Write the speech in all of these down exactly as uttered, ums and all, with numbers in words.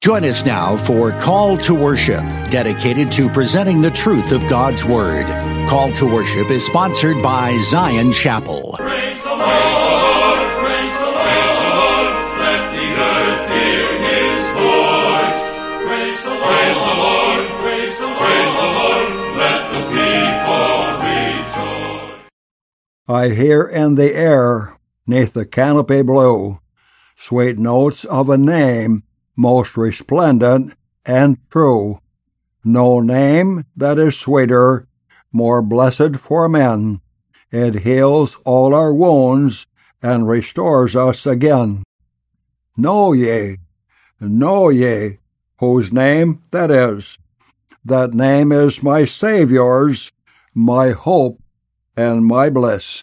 Join us now for Call to Worship, dedicated to presenting the truth of God's Word. Call to Worship is sponsored by Zion Chapel. Praise the Lord, praise the Lord, let the earth hear his voice. Praise the Lord, praise the Lord, praise the Lord, let the people rejoice. I hear in the air, neath the canopy blue, sweet notes of a name most resplendent and true. No name that is sweeter, more blessed for men. It heals all our wounds and restores us again. Know ye, know ye, whose name that is. That name is my Saviour's, my hope, and my bliss.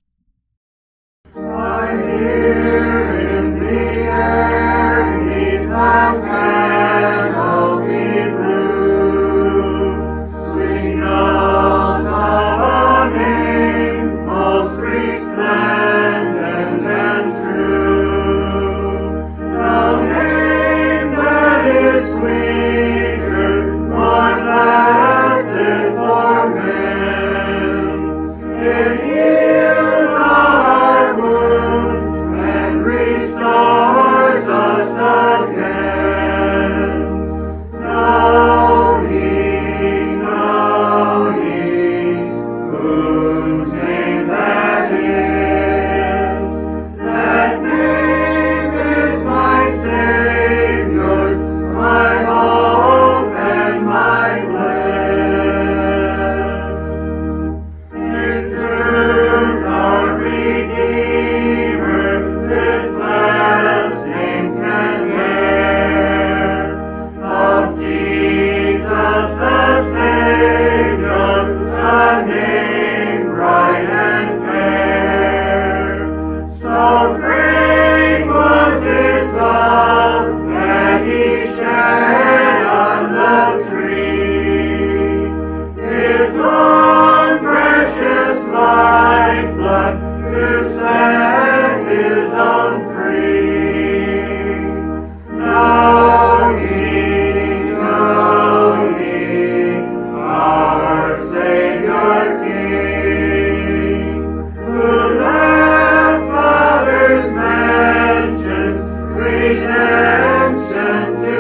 I hear in the air, neath the canopy blue, sweet notes of a name most resplendent and true. No name that is sweeter, more blessed for men. It heals our wounds and restores us again. Know ye, know ye, whose name that is. That name is my Saviour's, my hope and my bliss. In truth, our Redeemer this blessed name can bear. Of Jesus the Savior, a name bright and fair. So great was his love that he shed on the tree. His own precious lifeblood to set his own free. Know ye, know ye, our Savior King, who left Father's mansions redemption to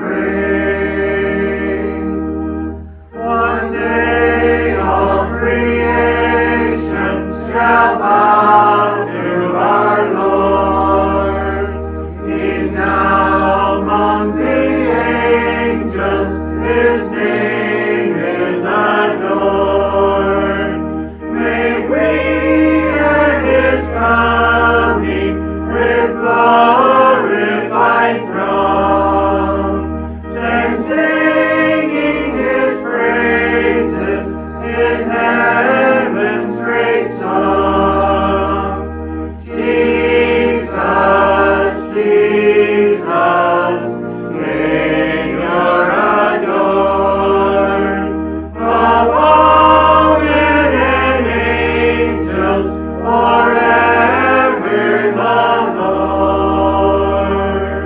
bring. One day all creation shall bow to our Lord. E'en now among the angels his name is adored. May we at his coming with glorified throng stand singing his praises in heaven's great song. Jesus, Jesus, Savior adored, of all men and angels, forever the Lord.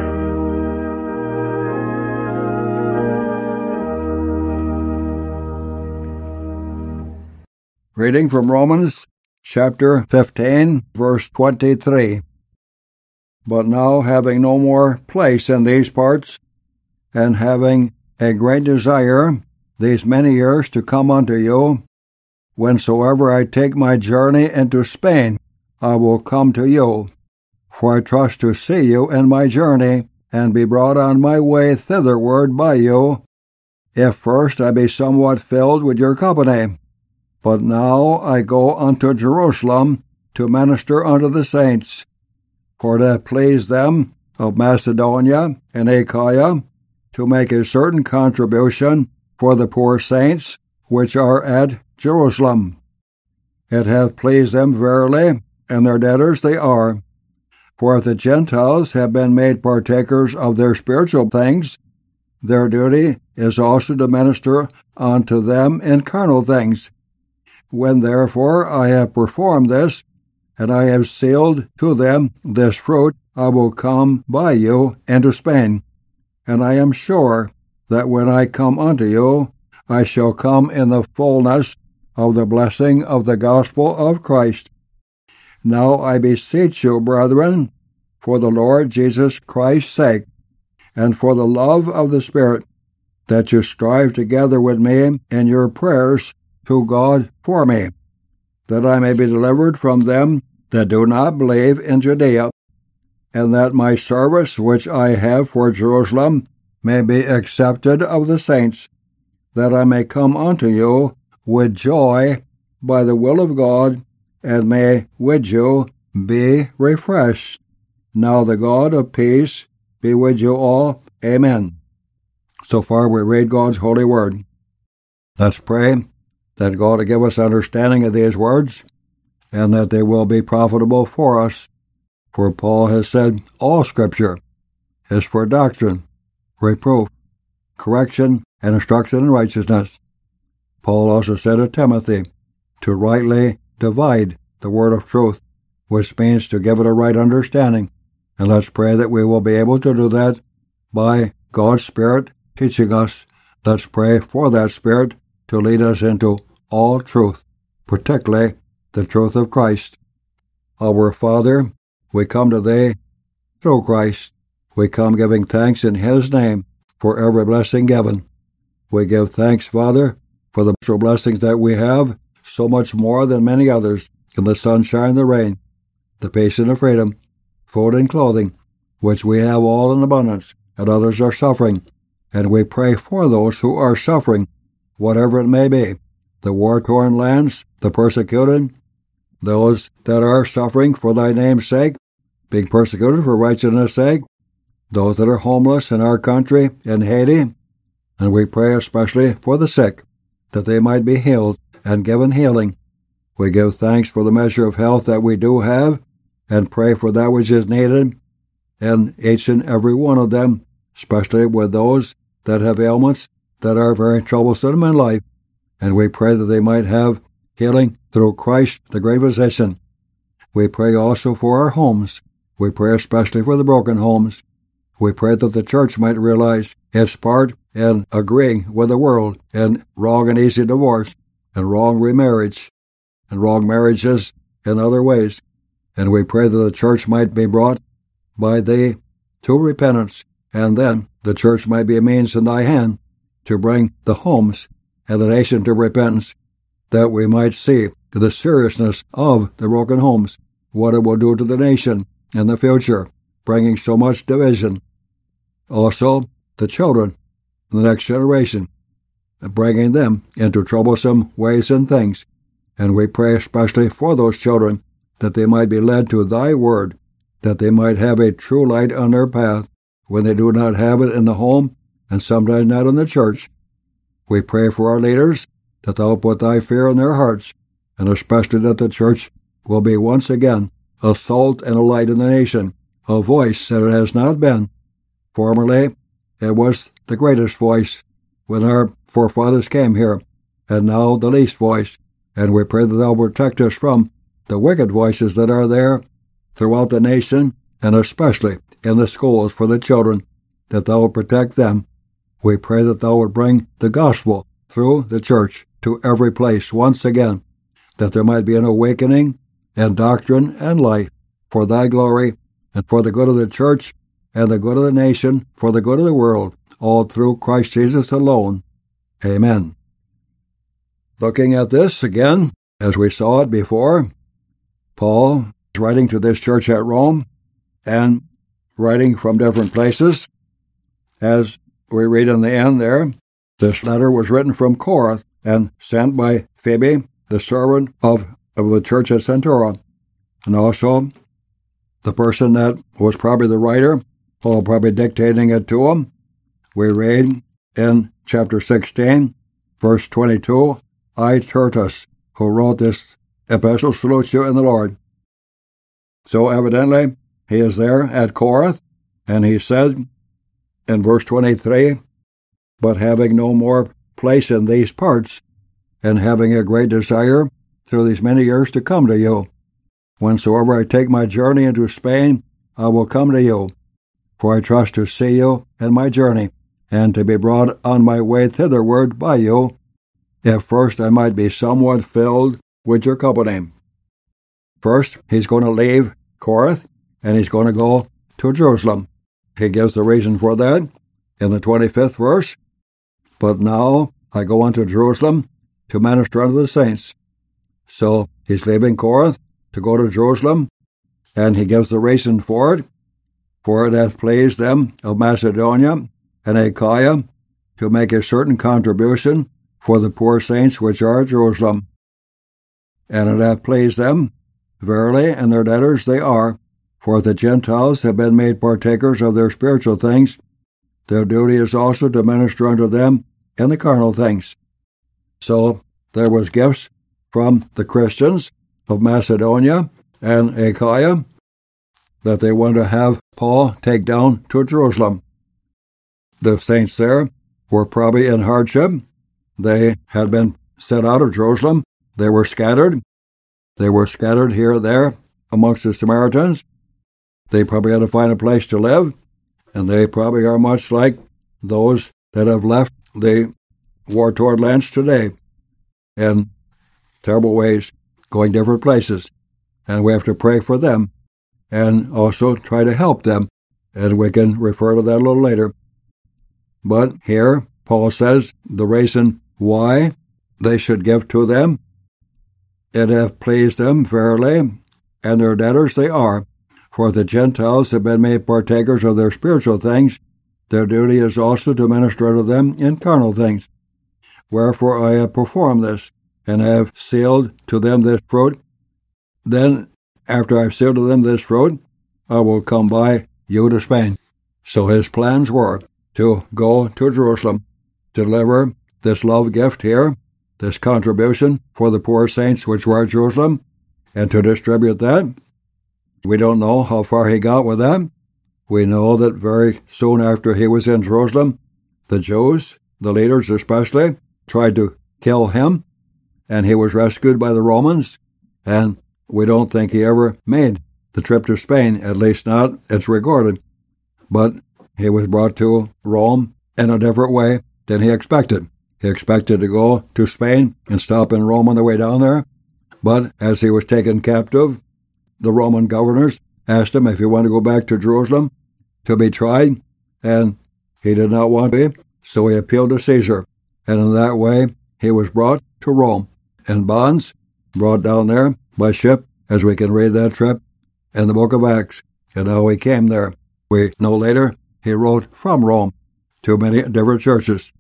Reading from Romans chapter fifteen, verse twenty-three. But now, having no more place in these parts, and having a great desire these many years to come unto you, whensoever I take my journey into Spain, I will come to you. For I trust to see you in my journey, and be brought on my way thitherward by you, if first I be somewhat filled with your company. But now I go unto Jerusalem to minister unto the saints, for to please them of Macedonia and Achaia, to make a certain contribution for the poor saints which are at Jerusalem. It hath pleased them verily, and their debtors they are. For if the Gentiles have been made partakers of their spiritual things, their duty is also to minister unto them in carnal things. When therefore I have performed this, and I have sealed to them this fruit, I will come by you into Spain. and I am sure that when I come unto you, I shall come in the fullness of the blessing of the gospel of Christ. Now I beseech you, brethren, for the Lord Jesus Christ's sake, and for the love of the Spirit, that you strive together with me in your prayers to God for me, that I may be delivered from them that do not believe in Judea, and that my service which I have for Jerusalem may be accepted of the saints, that I may come unto you with joy by the will of God, and may with you be refreshed. Now the God of peace be with you all. Amen. So far we read God's holy word. Let's pray that God will give us understanding of these words, and that they will be profitable for us. For Paul has said, all Scripture is for doctrine, reproof, correction, and instruction in righteousness. Paul also said to Timothy, to rightly divide the word of truth, which means to give it a right understanding. And let's pray that we will be able to do that by God's Spirit teaching us. Let's pray for that Spirit to lead us into all truth, particularly the truth of Christ. Our Father, we come to Thee through Christ. We come giving thanks in His name for every blessing given. We give thanks, Father, for the spiritual blessings that we have, so much more than many others, in the sunshine and the rain, the peace and the freedom, food and clothing, which we have all in abundance, and others are suffering. And we pray for those who are suffering, whatever it may be, the war-torn lands, the persecuted, those that are suffering for Thy name's sake, being persecuted for righteousness' sake, those that are homeless in our country, in Haiti, and we pray especially for the sick, that they might be healed and given healing. We give thanks for the measure of health that we do have, and pray for that which is needed in each and every one of them, especially with those that have ailments that are very troublesome in life. And we pray that they might have healing through Christ, the great physician. We pray also for our homes. We pray especially for the broken homes. We pray that the church might realize its part in agreeing with the world in wrong and easy divorce, and wrong remarriage, and wrong marriages in other ways. And we pray that the church might be brought by Thee to repentance, and then the church might be a means in Thy hand to bring the homes and the nation to repentance, that we might see the seriousness of the broken homes, what it will do to the nation in the future, bringing so much division. Also, the children, the next generation, bringing them into troublesome ways and things. And we pray especially for those children, that they might be led to Thy word, that they might have a true light on their path when they do not have it in the home, and sometimes not in the church. We pray for our leaders, that Thou put Thy fear in their hearts, and especially that the church will be once again a salt and a light in the nation, a voice that it has not been. Formerly, it was the greatest voice when our forefathers came here, and now the least voice. And we pray that Thou protect us from the wicked voices that are there throughout the nation, and especially in the schools for the children, that Thou will protect them. We pray that Thou would bring the gospel through the church to every place once again, that there might be an awakening in doctrine and life for Thy glory and for the good of the church and the good of the nation, for the good of the world, all through Christ Jesus alone. Amen. Looking at this again, as we saw it before, Paul is writing to this church at Rome and writing from different places. As we read in the end there, this letter was written from Corinth and sent by Phoebe, the servant of, of the church at Centura. And also, the person that was probably the writer, Paul probably dictating it to him, we read in chapter sixteen, verse twenty-two, I, Tertus, who wrote this epistle, salute you in the Lord. So evidently, he is there at Corinth, and he said in verse twenty-three, but having no more place in these parts, and having a great desire through these many years to come to you, whensoever I take my journey into Spain, I will come to you. for I trust to see you in my journey, and to be brought on my way thitherward by you, if first I might be somewhat filled with your company. First, he's going to leave Corinth, and he's going to go to Jerusalem. He gives the reason for that in the twenty-fifth verse. But now I go unto Jerusalem to minister unto the saints. So he's leaving Corinth to go to Jerusalem, and he gives the reason for it. For it hath pleased them of Macedonia and Achaia to make a certain contribution for the poor saints which are at Jerusalem. And it hath pleased them, verily, and their debtors they are, for if the Gentiles have been made partakers of their spiritual things, their duty is also to minister unto them in the carnal things. So there was gifts from the Christians of Macedonia and Achaia that they wanted to have Paul take down to Jerusalem. The saints there were probably in hardship. They had been sent out of Jerusalem. They were scattered. They were scattered here and there amongst the Samaritans. They probably had to find a place to live, and they probably are much like those that have left the war-torn lands today in terrible ways, going different places. And we have to pray for them and also try to help them, and we can refer to that a little later. But here, Paul says the reason why they should give to them, it hath pleased them verily, and their debtors they are. For if the Gentiles have been made partakers of their spiritual things, their duty is also to minister to them in carnal things. Wherefore I have performed this, and have sealed to them this fruit. Then, after I have sealed to them this fruit, I will come by you to Spain. So his plans were to go to Jerusalem, deliver this love gift here, this contribution for the poor saints which were at Jerusalem, and to distribute that. We don't know how far he got with that. We know that very soon after he was in Jerusalem, the Jews, the leaders especially, tried to kill him, and he was rescued by the Romans, and we don't think he ever made the trip to Spain, at least not, it's recorded. But he was brought to Rome in a different way than he expected. He expected to go to Spain and stop in Rome on the way down there, but as he was taken captive, the Roman governors asked him if he wanted to go back to Jerusalem to be tried, and he did not want to be, so he appealed to Caesar. And in that way, he was brought to Rome in bonds, brought down there by ship, as we can read that trip in the book of Acts, and how he came there. We know later he wrote from Rome to many different churches.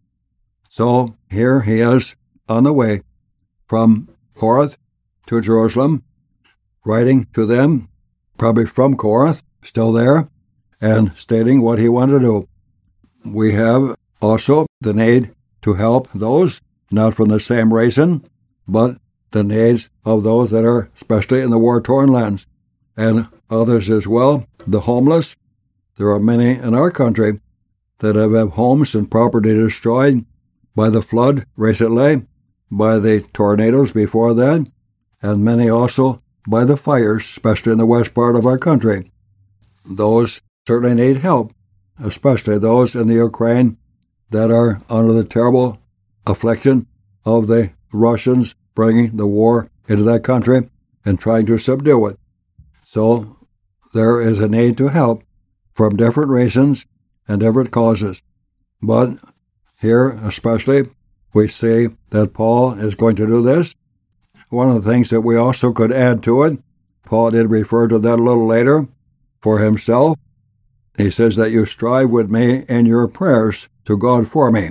So here he is on the way from Corinth to Jerusalem, writing to them, probably from Corinth, still there, and stating what he wanted to do. We have also the need to help those, not from the same reason, but the needs of those that are especially in the war-torn lands, and others as well, the homeless. There are many in our country that have had homes and property destroyed by the flood recently, by the tornadoes before that, and many also by the fires, especially in the west part of our country. Those certainly need help, especially those in the Ukraine that are under the terrible affliction of the Russians bringing the war into that country and trying to subdue it. So there is a need to help from different reasons and different causes. But here especially, we see that Paul is going to do this. One of the things that we also could add to it, Paul did refer to that a little later for himself. He says that you strive with me in your prayers to God for me.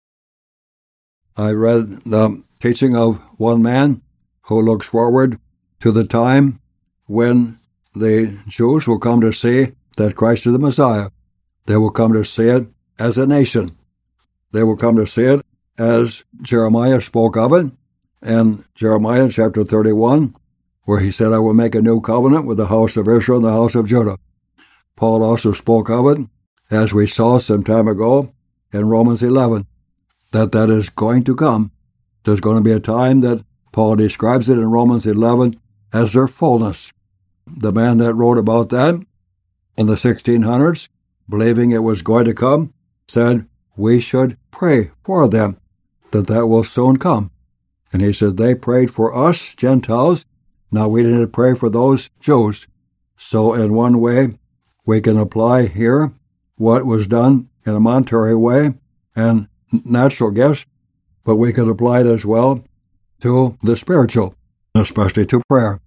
I read the teaching of one man who looks forward to the time when the Jews will come to see that Christ is the Messiah. They will come to see it as a nation. They will come to see it as Jeremiah spoke of it in Jeremiah chapter thirty-one, where he said, I will make a new covenant with the house of Israel and the house of Judah. Paul also spoke of it, as we saw some time ago in Romans eleven, that that is going to come. There's going to be a time that Paul describes it in Romans eleven as their fullness. The man that wrote about that in the sixteen hundreds believing it was going to come, said we should pray for them, that that will soon come. And he said they prayed for us, Gentiles. Now we need to pray for those Jews. So in one way, we can apply here what was done in a monetary way and natural gifts, but we could apply it as well to the spiritual, especially to prayer.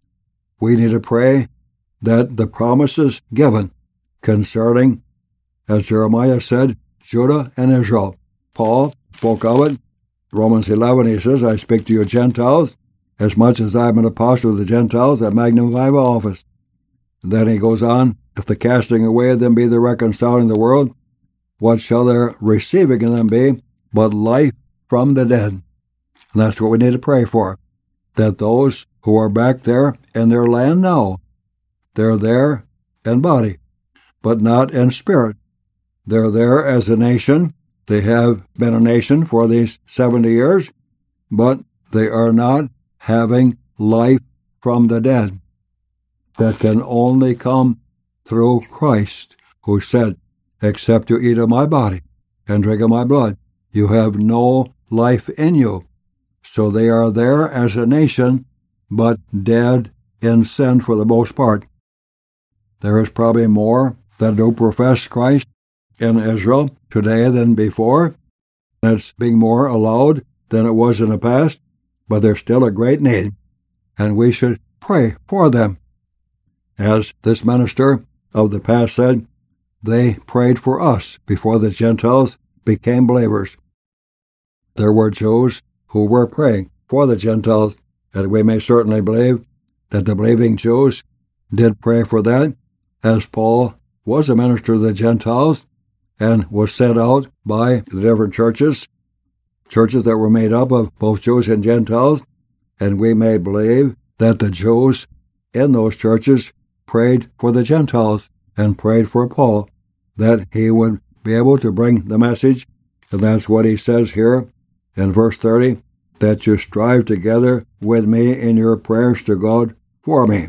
We need to pray that the promises given concerning, as Jeremiah said, Judah and Israel. Paul spoke of it. Romans eleven, he says, I speak to you Gentiles, as much as I am an apostle of the Gentiles, I magnify my office. And then he goes on, if the casting away of them be the reconciling the world, what shall their receiving of them be but life from the dead? And that's what we need to pray for, that those who are back there in their land now, they're there in body, but not in spirit. They're there as a nation. They have been a nation for these seventy years, but they are not having life from the dead. That can only come through Christ, who said, except you eat of my body and drink of my blood, you have no life in you. So they are there as a nation, but dead in sin for the most part. There is probably more that do profess Christ in Israel today than before. It's being more allowed than it was in the past, but there's still a great need, and we should pray for them. As this minister of the past said, they prayed for us before the Gentiles became believers. There were Jews who were praying for the Gentiles, and we may certainly believe that the believing Jews did pray for that, as Paul was a minister of the Gentiles and was sent out by the different churches, churches that were made up of both Jews and Gentiles, and we may believe that the Jews in those churches prayed for the Gentiles and prayed for Paul, that he would be able to bring the message, and that's what he says here in verse thirty, that you strive together with me in your prayers to God for me.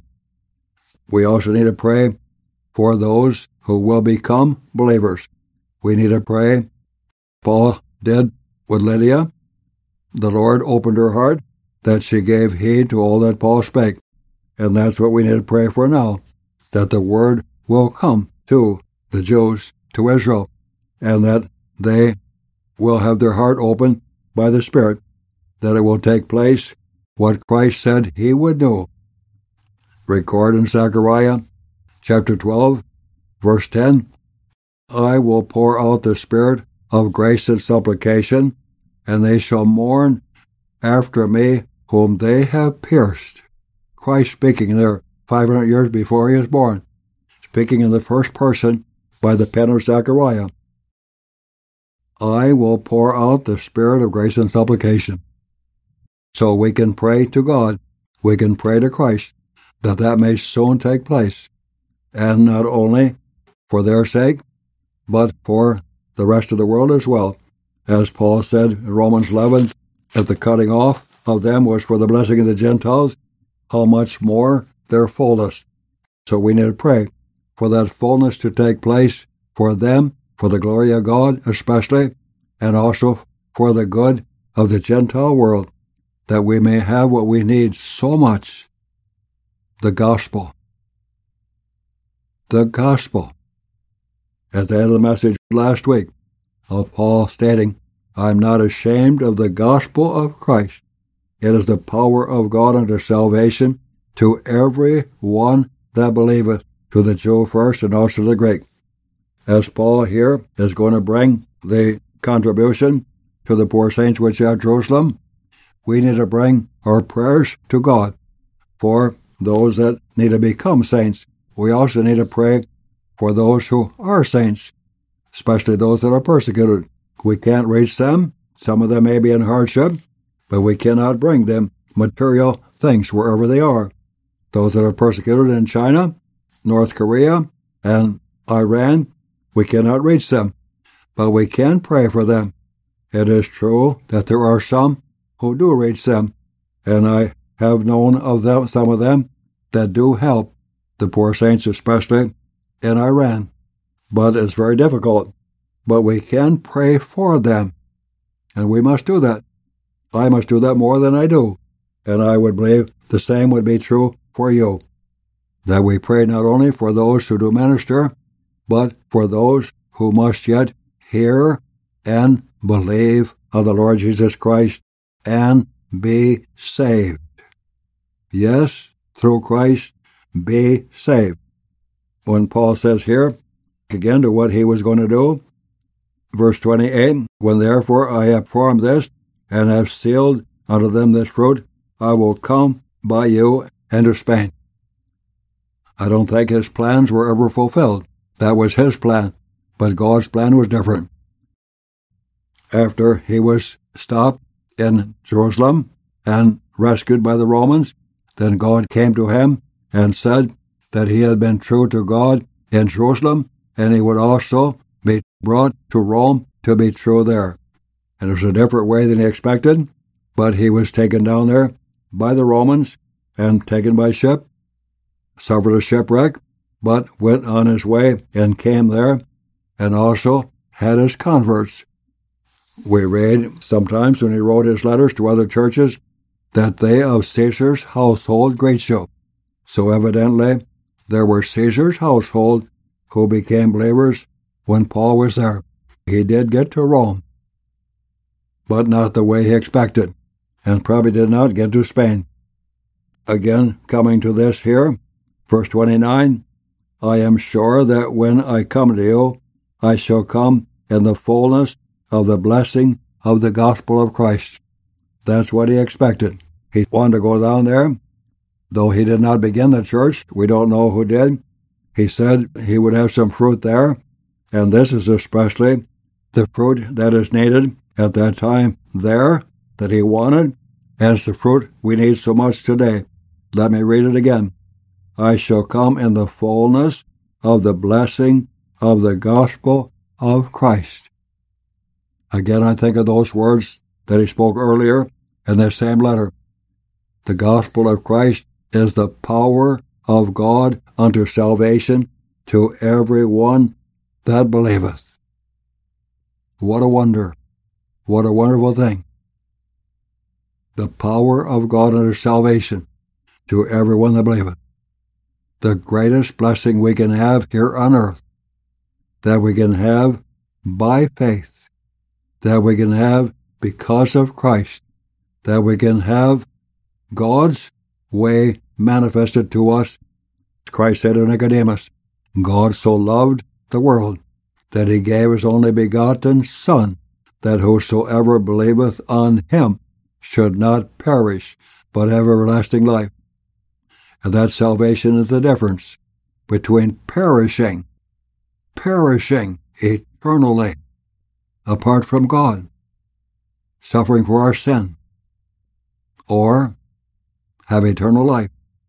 We also need to pray for those who will become believers. We need to pray. Paul did with Lydia. The Lord opened her heart that she gave heed to all that Paul spake. And that's what we need to pray for now, that the word will come to the Jews, to Israel, and that they will have their heart opened by the Spirit, that it will take place what Christ said he would do. Record in Zechariah chapter twelve, verse ten, I will pour out the Spirit of grace and supplication, and they shall mourn after me whom they have pierced. Christ speaking there five hundred years before he was born, speaking in the first person by the pen of Zechariah. I will pour out the Spirit of grace and supplication. So we can pray to God, we can pray to Christ, that that may soon take place, and not only for their sake, but for the rest of the world as well. As Paul said in Romans eleven, if the cutting off of them was for the blessing of the Gentiles, how much more their fullness. So we need to pray for that fullness to take place for them, for the glory of God especially, and also for the good of the Gentile world, that we may have what we need so much, the gospel. The gospel. At the end of the message last week of Paul stating, I am not ashamed of the gospel of Christ. It is the power of God unto salvation to every one that believeth, to the Jew first and also the Greek. As Paul here is going to bring the contribution to the poor saints which are at Jerusalem, we need to bring our prayers to God for those that need to become saints. We also need to pray for those who are saints, especially those that are persecuted. We can't reach them. Some of them may be in hardship, but we cannot bring them material things wherever they are. Those that are persecuted in China, North Korea, and Iran, we cannot reach them, but we can pray for them. It is true that there are some who do reach them, and I have known of them, some of them that do help the poor saints, especially in Iran. but it's very difficult. But we can pray for them, and we must do that. I must do that more than I do, and I would believe the same would be true for you, that we pray not only for those who do minister, but for those who must yet hear and believe of the Lord Jesus Christ and be saved. Yes, through Christ, be saved. When Paul says here, again to what he was going to do, verse twenty-eight, when therefore I have formed this, and have sealed unto them this fruit, I will come by you into Spain. I don't think his plans were ever fulfilled. That was his plan, but God's plan was different. After he was stopped in Jerusalem and rescued by the Romans, then God came to him and said that he had been true to God in Jerusalem, and he would also be brought to Rome to be true there. And it was a different way than he expected, but he was taken down there by the Romans and taken by ship, suffered a shipwreck, but went on his way and came there, and also had his converts. We read sometimes when he wrote his letters to other churches that they of Caesar's household greet you. So evidently there were Caesar's household who became believers when Paul was there. He did get to Rome, but not the way he expected, and probably did not get to Spain. Again, coming to this here, verse twenty-nine, I am sure that when I come to you, I shall come in the fullness of the blessing of the gospel of Christ. That's what he expected. He wanted to go down there, though he did not begin the church. We don't know who did. He said he would have some fruit there, and this is especially the fruit that is needed at that time there that he wanted, and it's the fruit we need so much today. Let me read it again. I shall come in the fullness of the blessing of the gospel of Christ. Again, I think of those words that he spoke earlier in this same letter. The gospel of Christ is the power of God unto salvation to every one that believeth. What a wonder. What a wonderful thing. The power of God unto salvation to every one that believeth. The greatest blessing we can have here on earth, that we can have by faith, that we can have because of Christ, that we can have God's way manifested to us. Christ said to Nicodemus, God so loved the world that he gave his only begotten Son, that whosoever believeth on him should not perish, but have everlasting life. And that salvation is the difference between perishing, perishing eternally, apart from God, suffering for our sin, or have eternal life.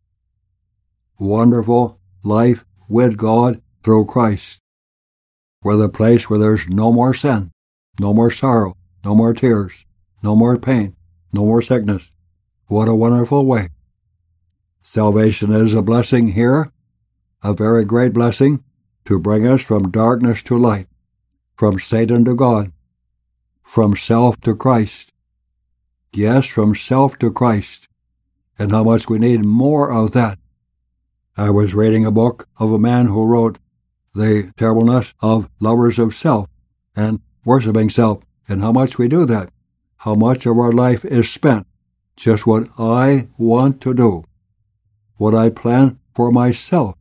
Wonderful life with God through Christ. We're the place where there's no more sin, no more sorrow, no more tears, no more pain, no more sickness. What a wonderful way. Salvation is a blessing here, a very great blessing, to bring us from darkness to light, from Satan to God, from self to Christ. Yes, from self to Christ, and how much we need more of that. I was reading a book of a man who wrote The Terribleness of Lovers of Self and Worshipping Self, and how much we do that, how much of our life is spent just what I want to do, what I plan for myself,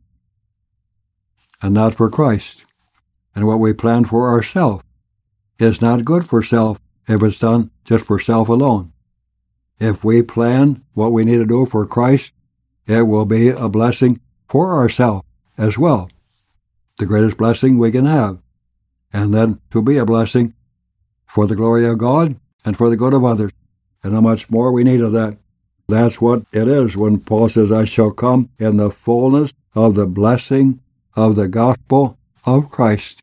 and not for Christ. And what we plan for ourselves is not good for self if it's done just for self alone. If we plan what we need to do for Christ, it will be a blessing for ourselves as well, the greatest blessing we can have, and then to be a blessing for the glory of God and for the good of others, and how much more we need of that. That's what it is when Paul says, I shall come in the fullness of the blessing of the gospel of Christ.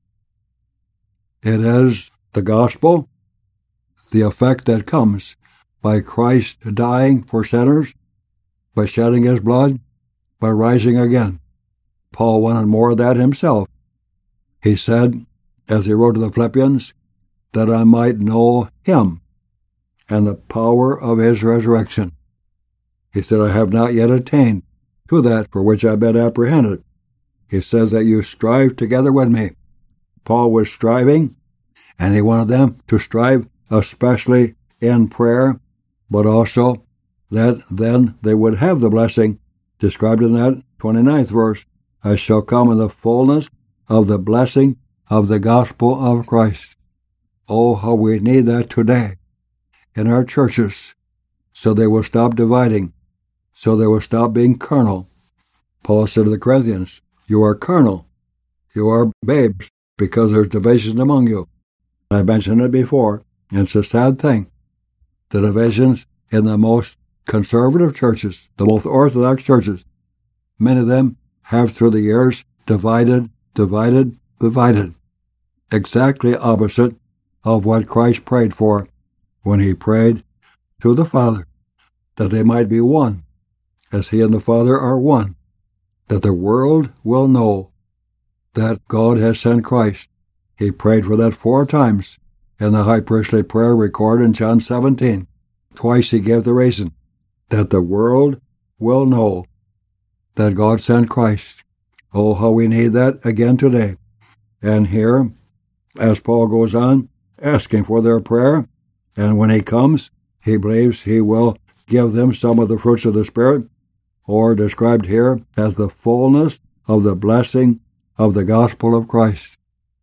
It is the gospel, the effect that comes by Christ dying for sinners, by shedding his blood, by rising again. Paul wanted more of that himself. He said, as he wrote to the Philippians, that I might know him and the power of his resurrection. He said, I have not yet attained to that for which I've been apprehended. He says that you strive together with me. Paul was striving, and he wanted them to strive especially in prayer, but also that then they would have the blessing described in that twenty-ninth verse, I shall come in the fullness of the blessing of the gospel of Christ. Oh, how we need that today in our churches, so they will stop dividing, so they will stop being carnal. Paul said to the Corinthians, you are carnal, you are babes, because there's divisions among you. I mentioned it before, and it's a sad thing. The divisions in the most conservative churches, the most orthodox churches, many of them have through the years divided, divided, divided. Exactly opposite of what Christ prayed for when he prayed to the Father, that they might be one, as he and the Father are one, that the world will know that God has sent Christ. He prayed for that four times in the high priestly prayer recorded in John seventeen. Twice he gave the reason, that the world will know that God sent Christ. Oh, how we need that again today. And here, as Paul goes on, asking for their prayer, and when he comes, he believes he will give them some of the fruits of the Spirit, or described here as the fullness of the blessing of the gospel of Christ.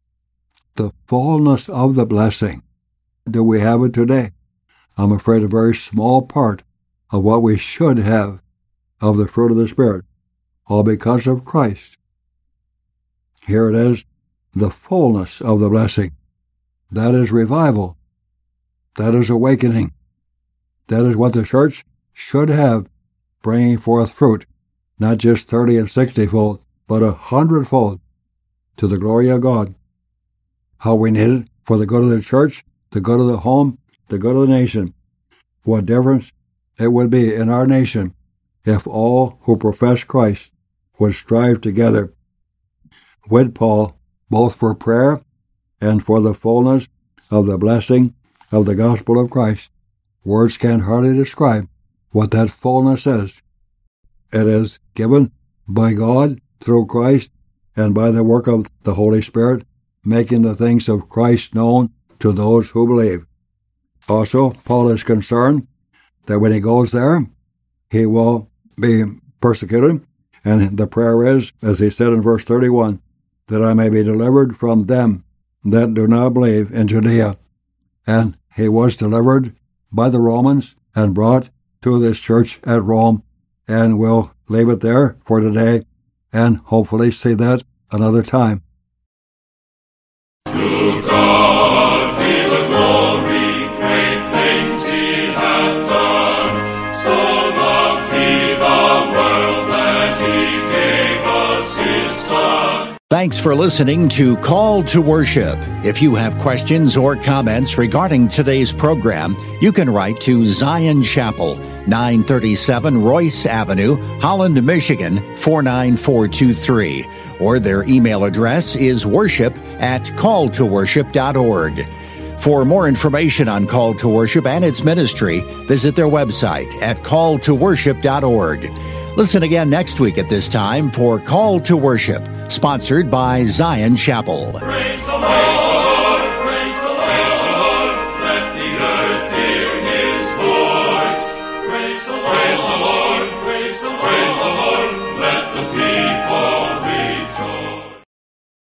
The fullness of the blessing. Do we have it today? I'm afraid a very small part of what we should have of the fruit of the Spirit, all because of Christ. Here it is, the fullness of the blessing. That is revival. That is awakening. That is what the church should have, bringing forth fruit, not just thirty and sixty-fold, but a hundredfold, to the glory of God. How we need it for the good of the church, the good of the home, the good of the nation. What difference it would be in our nation if all who profess Christ would strive together with Paul, both for prayer and for the fullness of the blessing of the gospel of Christ. Words can hardly describe what that fullness is. It is given by God through Christ and by the work of the Holy Spirit, making the things of Christ known to those who believe. Also, Paul is concerned that when he goes there, he will be persecuted, and the prayer is, as he said in verse thirty-one, that I may be delivered from them that do not believe in Judea. And he was delivered by the Romans and brought to this church at Rome, and we'll leave it there for today and hopefully see that another time. To God be the glory, great things he hath done. So loved he the world that he gave us his Son. Thanks for listening to Call to Worship. If you have questions or comments regarding today's program, you can write to Zion Chapel, nine thirty-seven Royce Avenue, Holland, Michigan, four nine four two three. Or their email address is worship at call to worship dot org. For more information on Call to Worship and its ministry, visit their website at call to worship dot org. Listen again next week at this time for Call to Worship, sponsored by Zion Chapel. Praise the Lord.